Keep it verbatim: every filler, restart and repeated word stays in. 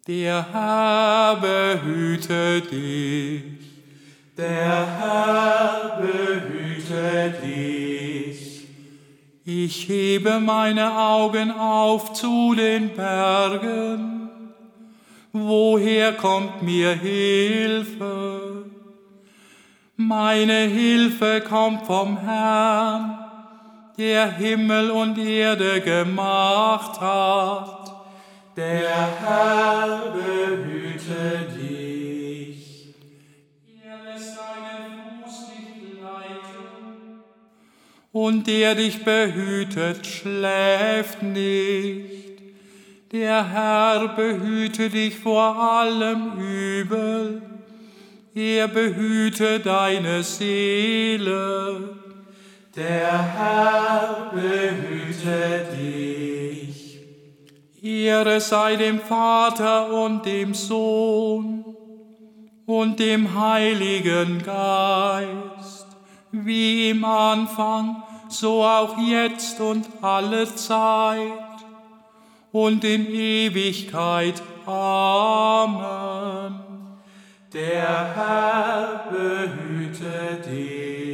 Der Herr behüte dich. Der Herr behüte dich. Ich hebe meine Augen auf zu den Bergen. Woher kommt mir Hilfe? Meine Hilfe kommt vom Herrn, der Himmel und Erde gemacht hat. Der Herr behüte dich. Er lässt deinen Fuß nicht gleiten, und der dich behütet, schläft nicht. Der Herr behüte dich vor allem Übel. Er behüte deine Seele. Der Herr behüte dich. Ehre sei dem Vater und dem Sohn und dem Heiligen Geist, wie im Anfang, so auch jetzt und alle Zeit und in Ewigkeit. Amen. Der Herr behüte dich.